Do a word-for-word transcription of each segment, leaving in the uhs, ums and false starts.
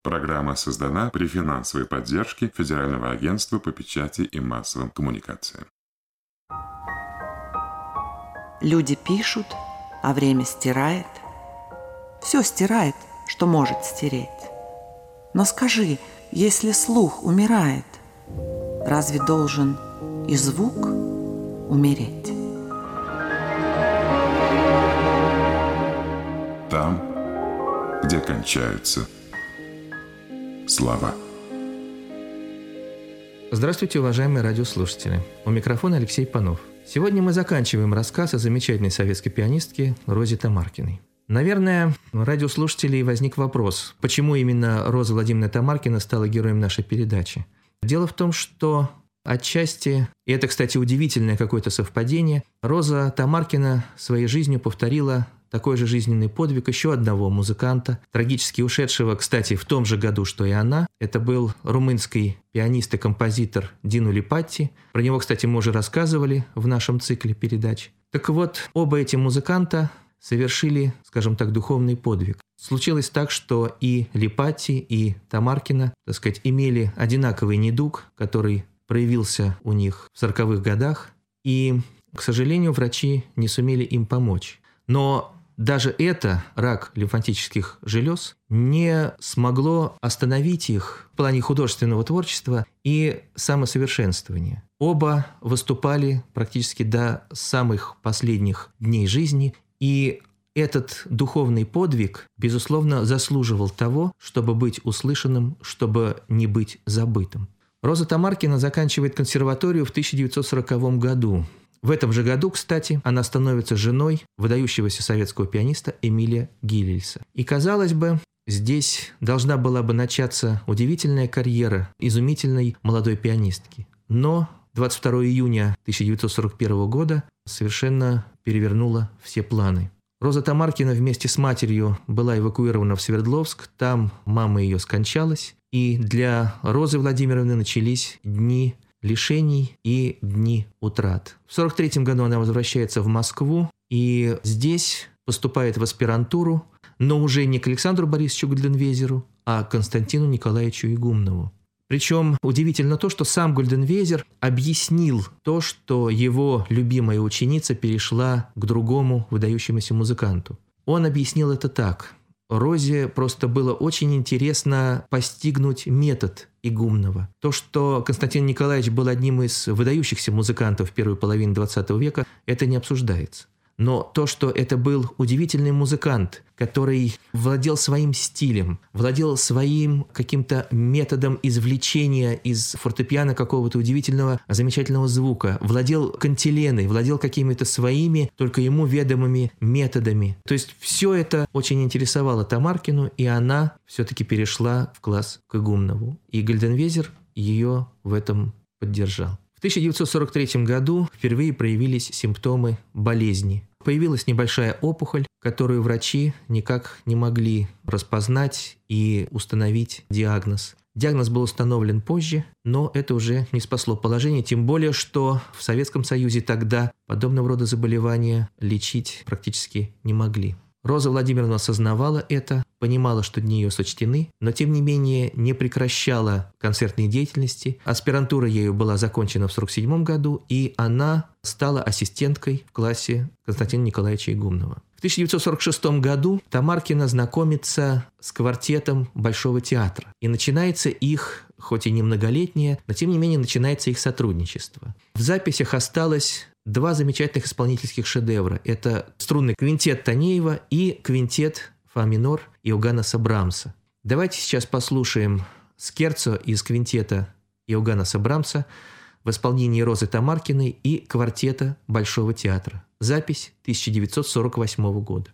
Программа создана при финансовой поддержке Федерального агентства по печати и массовым коммуникациям. Люди пишут, а время стирает. Все стирает, что может стереть. Но скажи, если слух умирает, разве должен и звук умереть? Там, где кончаются слова. Здравствуйте, уважаемые радиослушатели. У микрофона Алексей Панов. Сегодня мы заканчиваем рассказ о замечательной советской пианистке Розе Тамаркиной. Наверное, у радиослушателей возник вопрос, почему именно Роза Владимировна Тамаркина стала героем нашей передачи. Дело в том, что отчасти, и это, кстати, удивительное какое-то совпадение, Роза Тамаркина своей жизнью повторила такой же жизненный подвиг еще одного музыканта, трагически ушедшего, кстати, в том же году, что и она. Это был румынский пианист и композитор Дину Липати. Про него, кстати, мы уже рассказывали в нашем цикле передач. Так вот, оба эти музыканта совершили, скажем так, духовный подвиг. Случилось так, что и Липати, и Тамаркина, так сказать, имели одинаковый недуг, который проявился у них в сороковых годах, и, к сожалению, врачи не сумели им помочь. Но даже это, рак лимфатических желез, не смогло остановить их в плане художественного творчества и самосовершенствования. Оба выступали практически до самых последних дней жизни, и этот духовный подвиг, безусловно, заслуживал того, чтобы быть услышанным, чтобы не быть забытым. Роза Тамаркина заканчивает консерваторию в тысяча девятьсот сороковом году. В этом же году, кстати, она становится женой выдающегося советского пианиста Эмиля Гиллельса. И, казалось бы, здесь должна была бы начаться удивительная карьера изумительной молодой пианистки. Но двадцать второго июня тысяча девятьсот сорок первого года совершенно перевернула все планы. Роза Тамаркина вместе с матерью была эвакуирована в Свердловск, там мама ее скончалась, и для Розы Владимировны начались дни лишений и дни утрат. В сорок третьем году она возвращается в Москву и здесь поступает в аспирантуру, но уже не к Александру Борисовичу Гольденвезеру, а к Константину Николаевичу Игумнову. Причем удивительно то, что сам Гольденвезер объяснил то, что его любимая ученица перешла к другому выдающемуся музыканту. Он объяснил это так. Розе просто было очень интересно постигнуть метод Игумнова. То, что Константин Николаевич был одним из выдающихся музыкантов первой половины двадцатого века, это не обсуждается. Но то, что это был удивительный музыкант, который владел своим стилем, владел своим каким-то методом извлечения из фортепиано какого-то удивительного, замечательного звука, владел кантиленой, владел какими-то своими, только ему ведомыми методами. То есть все это очень интересовало Тамаркину, и она все-таки перешла в класс к Игумнову. И Гольденвезер ее в этом поддержал. В тысяча девятьсот сорок третьем году впервые проявились симптомы болезни. Появилась небольшая опухоль, которую врачи никак не могли распознать и установить диагноз. Диагноз был установлен позже, но это уже не спасло положение, тем более, что в Советском Союзе тогда подобного рода заболевания лечить практически не могли. Роза Владимировна осознавала это, понимала, что дни ее сочтены, но тем не менее не прекращала концертной деятельности. Аспирантура ею была закончена в сорок седьмом году, и она стала ассистенткой в классе Константина Николаевича Игумнова. В тысяча девятьсот сорок шестом году Тамаркина знакомится с квартетом Большого театра. И начинается их, хоть и не многолетнее, но тем не менее начинается их сотрудничество. В записях осталось два замечательных исполнительских шедевра. Это струнный квинтет Танеева и квинтет фа минор Иоганнеса Брамса. Давайте сейчас послушаем скерцо из квинтета Иоганнеса Брамса в исполнении Розы Тамаркиной и квартета Большого театра. Запись тысяча девятьсот сорок восьмого года.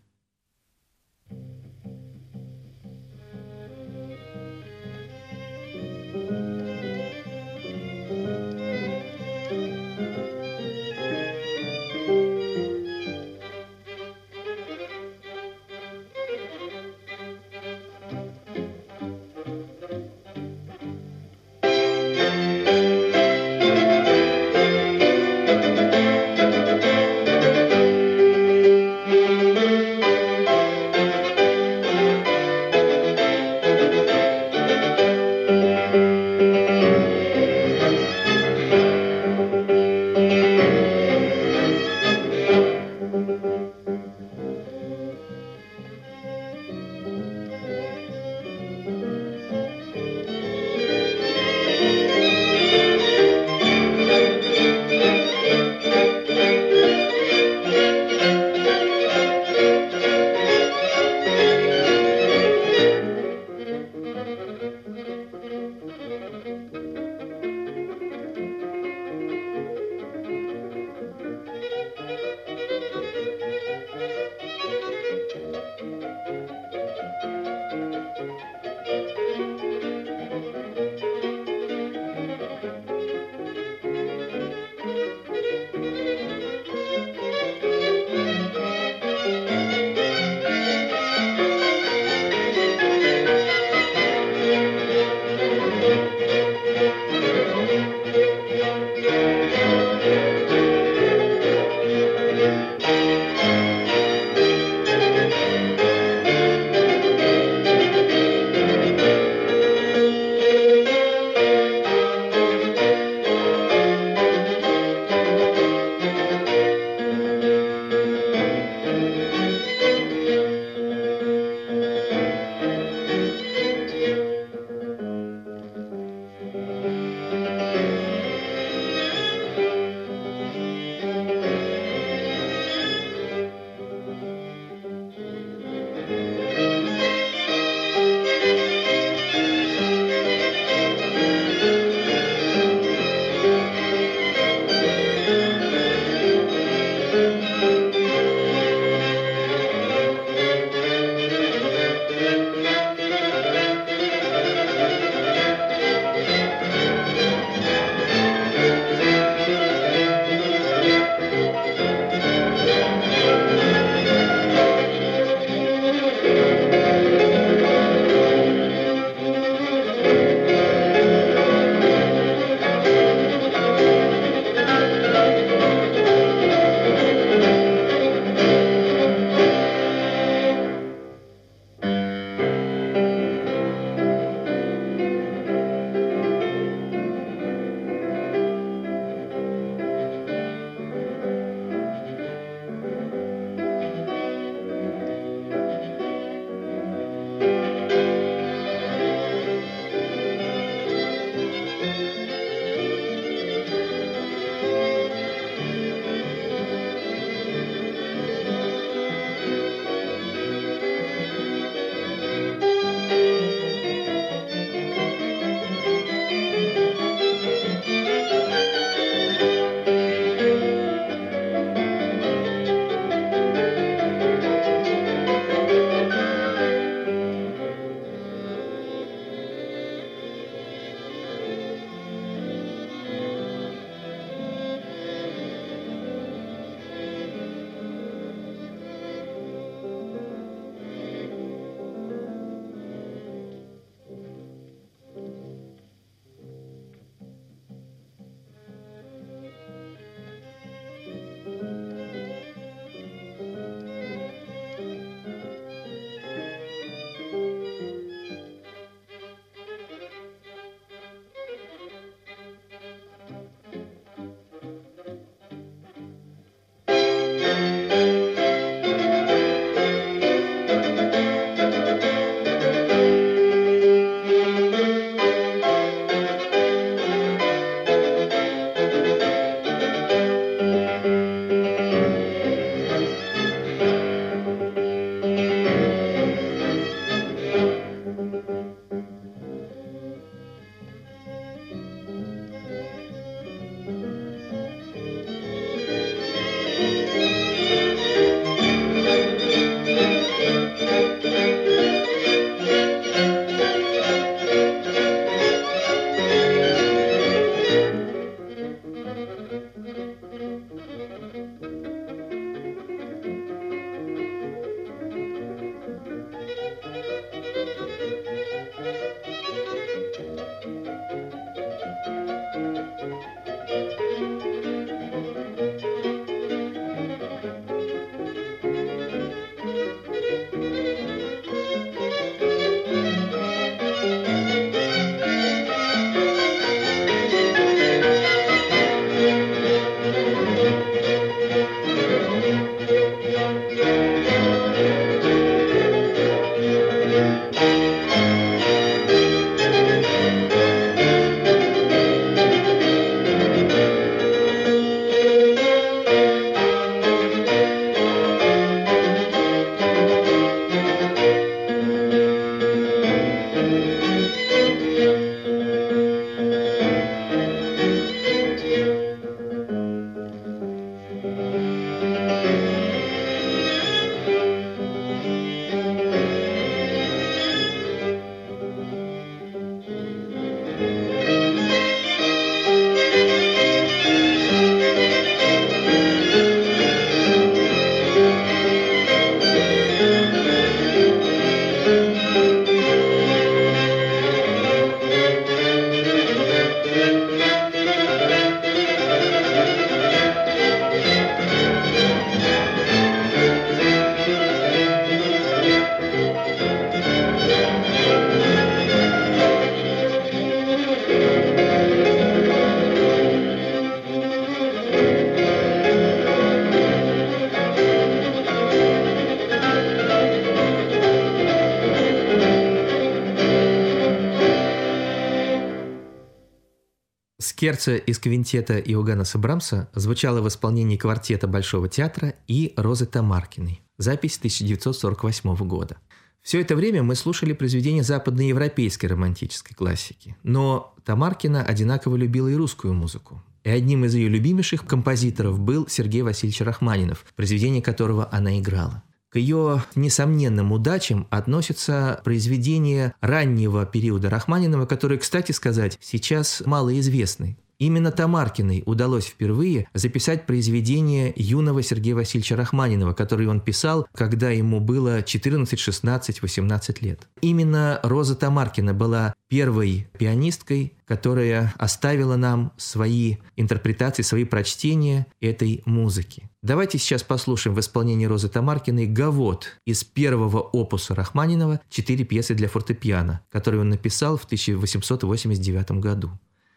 Скерцо из квинтета Иоганнеса Брамса звучало в исполнении квартета Большого театра и Розы Тамаркиной. Запись тысяча девятьсот сорок восьмого года. Все это время мы слушали произведения западноевропейской романтической классики, но Тамаркина одинаково любила и русскую музыку. И одним из ее любимейших композиторов был Сергей Васильевич Рахманинов, произведение которого она играла. К ее несомненным удачам относятся произведения раннего периода Рахманинова, которые, кстати сказать, сейчас малоизвестны. Именно Тамаркиной удалось впервые записать произведение юного Сергея Васильевича Рахманинова, которое он писал, когда ему было четырнадцать, шестнадцать, восемнадцать лет. Именно Роза Тамаркина была первой пианисткой, которая оставила нам свои интерпретации, свои прочтения этой музыки. Давайте сейчас послушаем в исполнении Розы Тамаркиной «Гавот» из первого опуса Рахманинова «Четыре пьесы для фортепиано», который он написал в тысяча восемьсот восемьдесят девятом году.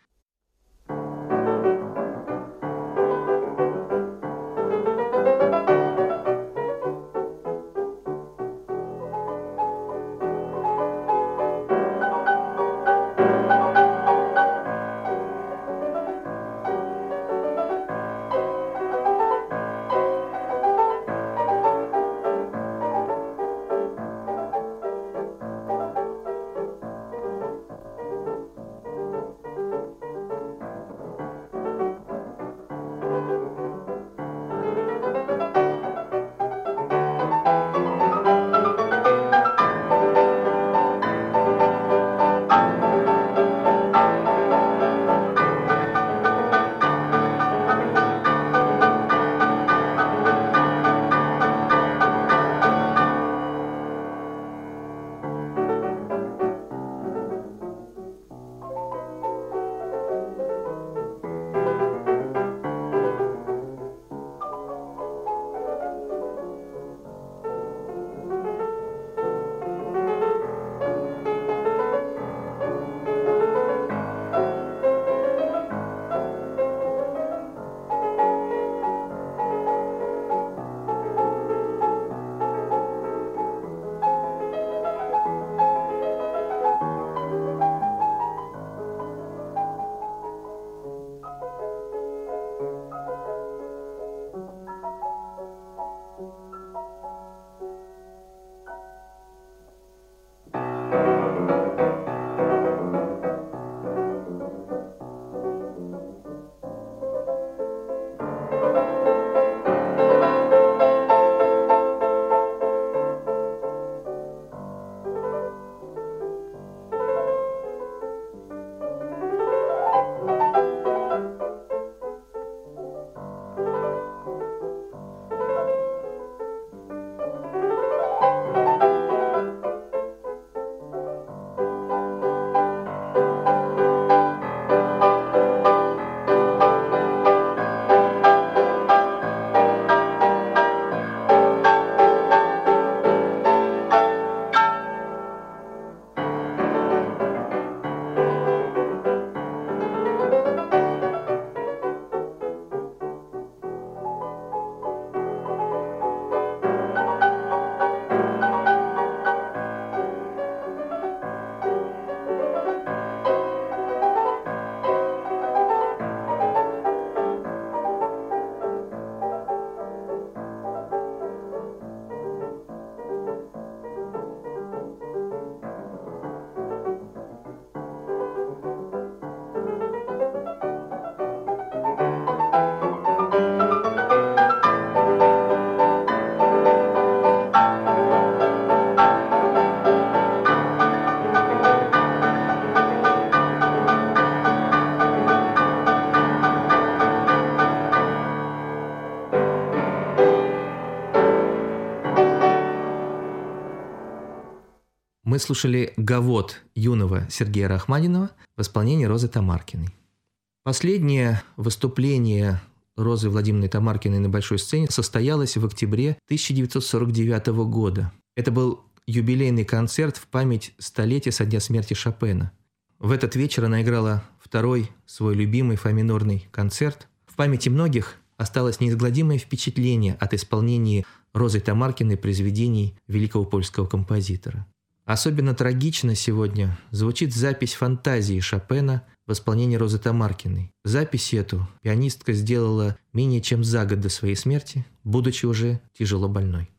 Мы слушали «Гавот» юного Сергея Рахманинова в исполнении Розы Тамаркиной. Последнее выступление Розы Владимировны Тамаркиной на большой сцене состоялось в октябре тысяча девятьсот сорок девятого года. Это был юбилейный концерт в память столетия со дня смерти Шопена. В этот вечер она играла второй свой любимый фа-минорный концерт. В памяти многих осталось неизгладимое впечатление от исполнения Розой Тамаркиной произведений великого польского композитора. Особенно трагично сегодня звучит запись фантазии Шопена в в исполнении Розы Тамаркиной. Запись эту пианистка сделала менее чем за год до своей смерти, будучи уже тяжело больной.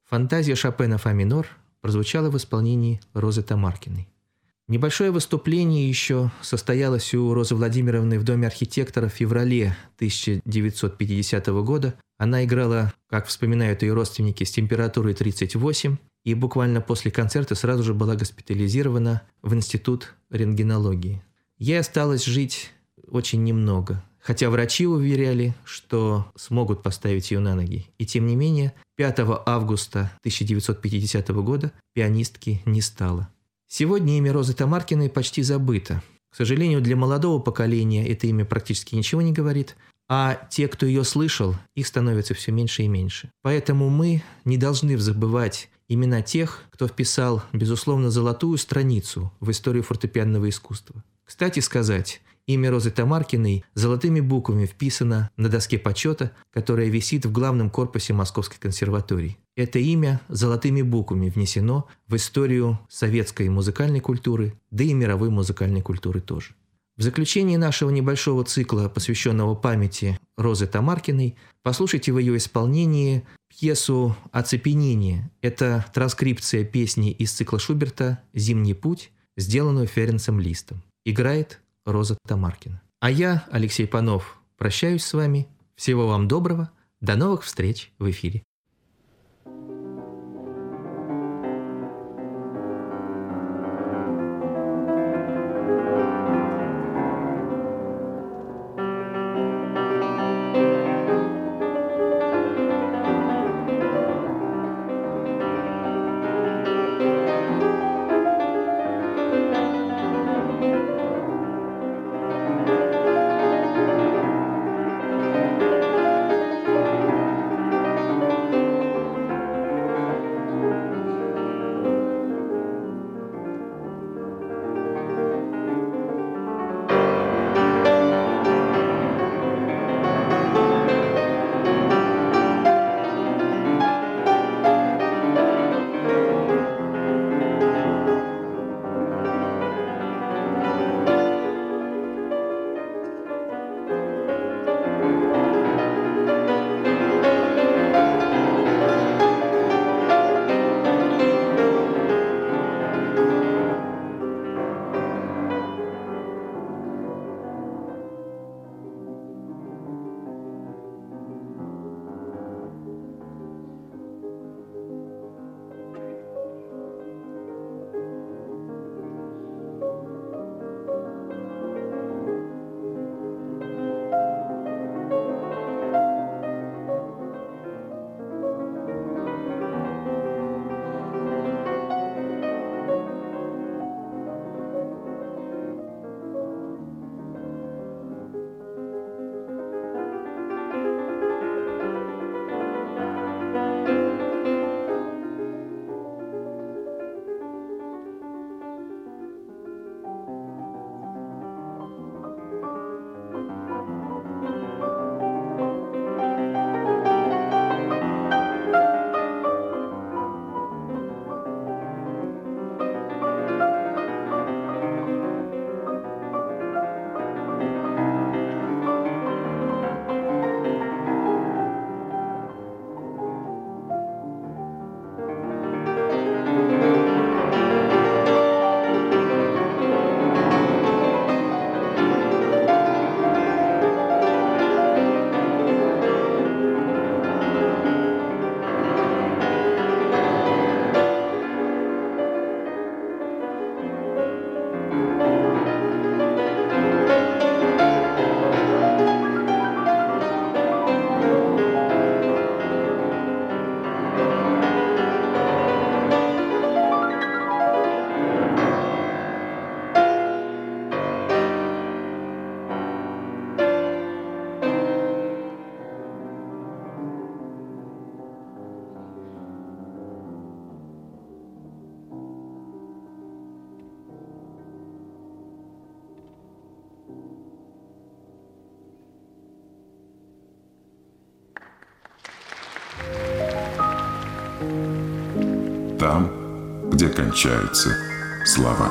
Фантазия Шопена «Фа минор» прозвучала в исполнении Розы Тамаркиной. Небольшое выступление еще состоялось у Розы Владимировны в Доме архитектора в феврале тысяча девятьсот пятидесятого года. Она играла, как вспоминают ее родственники, с температурой тридцать восемь, и буквально после концерта сразу же была госпитализирована в Институт рентгенологии. Ей осталось жить очень немного, хотя врачи уверяли, что смогут поставить ее на ноги. И тем не менее, пятого августа тысяча девятьсот пятидесятого года пианистки не стало. Сегодня имя Розы Тамаркиной почти забыто. К сожалению, для молодого поколения это имя практически ничего не говорит, а те, кто ее слышал, их становится все меньше и меньше. Поэтому мы не должны забывать имена тех, кто вписал, безусловно, золотую страницу в историю фортепианного искусства. Кстати сказать, имя Розы Тамаркиной золотыми буквами вписано на доске почета, которая висит в главном корпусе Московской консерватории. Это имя золотыми буквами внесено в историю советской музыкальной культуры, да и мировой музыкальной культуры тоже. В заключении нашего небольшого цикла, посвященного памяти Розы Тамаркиной, послушайте в ее исполнении пьесу «Оцепенение». Это транскрипция песни из цикла Шуберта «Зимний путь», сделанную Ференцем Листом. Играет Роза Тамаркина. А я, Алексей Панов, прощаюсь с вами. Всего вам доброго. До новых встреч в эфире. там, где кончаются слова.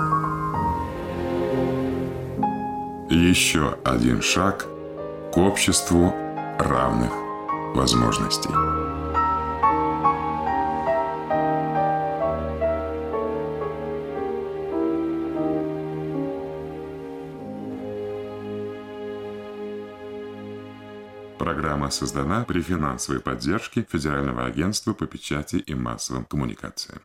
Еще один шаг к обществу равных возможностей. Программа создана при финансовой поддержке Федерального агентства по печати и массовым коммуникациям.